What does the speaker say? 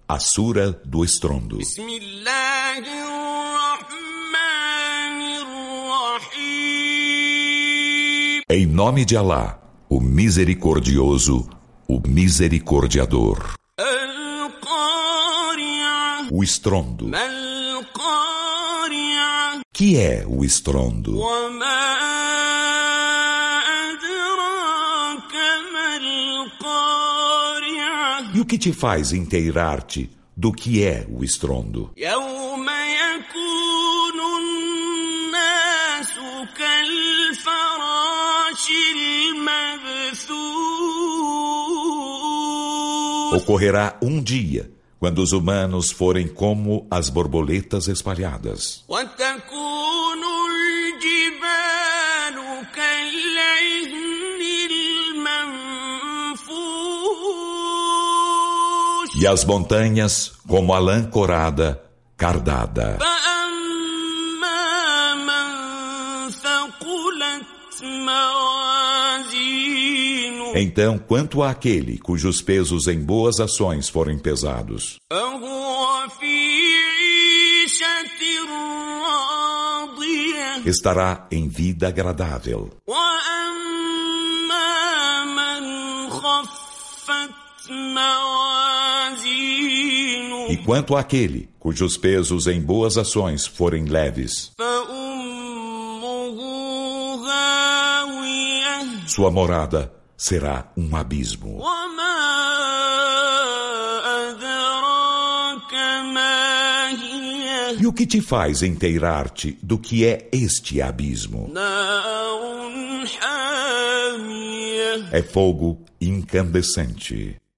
A Sura do Estrondo. Em nome de Alá, o Misericordioso, o Misericordiador. O estrondo. Que é o estrondo? E o que te faz inteirar-te do que é o estrondo? Ocorrerá um dia, quando os humanos forem como as borboletas espalhadas. E as montanhas como a lã corada, cardada. Então, quanto àquele cujos pesos em boas ações forem pesados, estará em vida agradável. E quanto àquele cujos pesos em boas ações forem leves, sua morada será um abismo. E o que te faz inteirar-te do que é este abismo? É fogo incandescente.